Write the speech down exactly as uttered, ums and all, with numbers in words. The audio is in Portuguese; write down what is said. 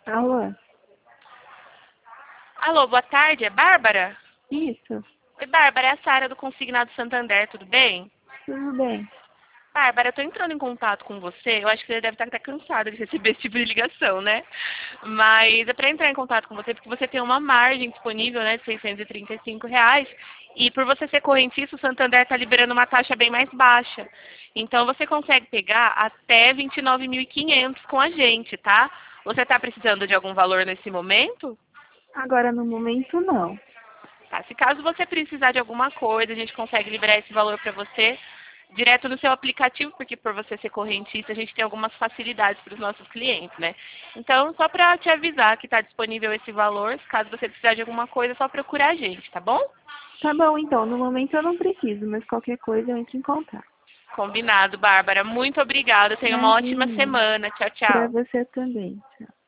Alô? Alô, boa tarde, é Bárbara? Isso, Oi, Bárbara, é a Sara do Consignado Santander, tudo bem? tudo bem. Bárbara, eu tô entrando em contato com você, eu acho que você deve estar até cansada de receber esse tipo de ligação, né? Mas é para entrar em contato com você porque você tem uma margem disponível, né, de seiscentos e trinta e cinco reais, e por você ser correntista, o Santander está liberando uma taxa bem mais baixa. Então você consegue pegar até vinte e nove mil e quinhentos com a gente, tá? Você está precisando de algum valor nesse momento? Agora no momento não. Tá? Se caso você precisar de alguma coisa, a gente consegue liberar esse valor para você direto no seu aplicativo, porque por você ser correntista, a gente tem algumas facilidades para os nossos clientes, né? Então, só para te avisar que está disponível esse valor, caso você precisar de alguma coisa, é só procurar a gente, tá bom? Tá bom, então, no momento eu não preciso, mas qualquer coisa eu entro em contato. Combinado, Bárbara. Muito obrigada. Tenha uma ótima Imagina. semana. Tchau, Pra tchau. você também. Tchau.